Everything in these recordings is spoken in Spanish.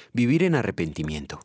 Vivir en arrepentimiento.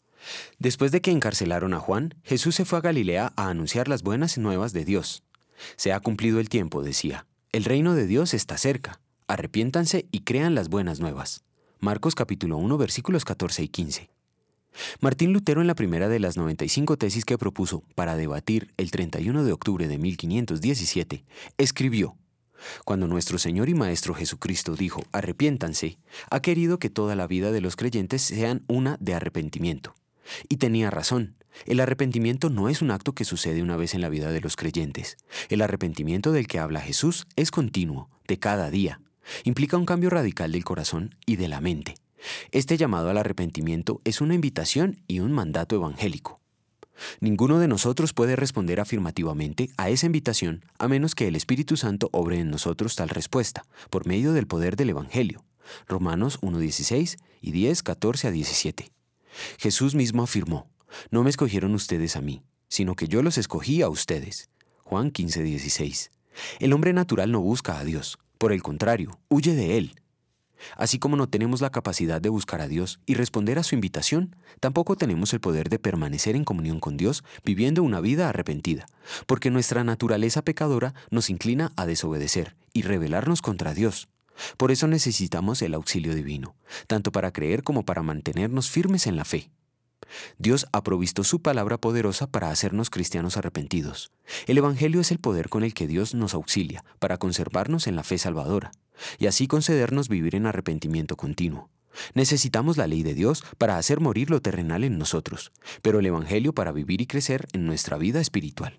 Después de que encarcelaron a Juan, Jesús se fue a Galilea a anunciar las buenas nuevas de Dios. Se ha cumplido el tiempo, decía. El reino de Dios está cerca. Arrepiéntanse y crean las buenas nuevas. Marcos capítulo 1, versículos 14 y 15. Martín Lutero, en la primera de las 95 tesis que propuso para debatir el 31 de octubre de 1517, escribió: cuando nuestro Señor y Maestro Jesucristo dijo arrepiéntanse, ha querido que toda la vida de los creyentes sean una de arrepentimiento. Y tenía razón. El arrepentimiento no es un acto que sucede una vez en la vida de los creyentes. El arrepentimiento del que habla Jesús es continuo, de cada día. Implica un cambio radical del corazón y de la mente. Este llamado al arrepentimiento es una invitación y un mandato evangélico. Ninguno de nosotros puede responder afirmativamente a esa invitación a menos que el Espíritu Santo obre en nosotros tal respuesta, por medio del poder del Evangelio. Romanos 1:16 y 10:14 a 17. Jesús mismo afirmó: no me escogieron ustedes a mí, sino que yo los escogí a ustedes. Juan 15:16. El hombre natural no busca a Dios, por el contrario, huye de Él. Así como no tenemos la capacidad de buscar a Dios y responder a su invitación, tampoco tenemos el poder de permanecer en comunión con Dios viviendo una vida arrepentida, porque nuestra naturaleza pecadora nos inclina a desobedecer y rebelarnos contra Dios. Por eso necesitamos el auxilio divino, tanto para creer como para mantenernos firmes en la fe. Dios ha provisto su palabra poderosa para hacernos cristianos arrepentidos. El Evangelio es el poder con el que Dios nos auxilia para conservarnos en la fe salvadora y así concedernos vivir en arrepentimiento continuo. Necesitamos la ley de Dios para hacer morir lo terrenal en nosotros, pero el Evangelio para vivir y crecer en nuestra vida espiritual.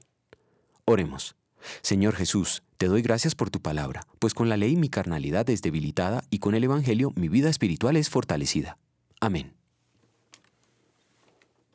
Oremos. Señor Jesús, te doy gracias por tu palabra, pues con la ley mi carnalidad es debilitada y con el Evangelio mi vida espiritual es fortalecida. Amén.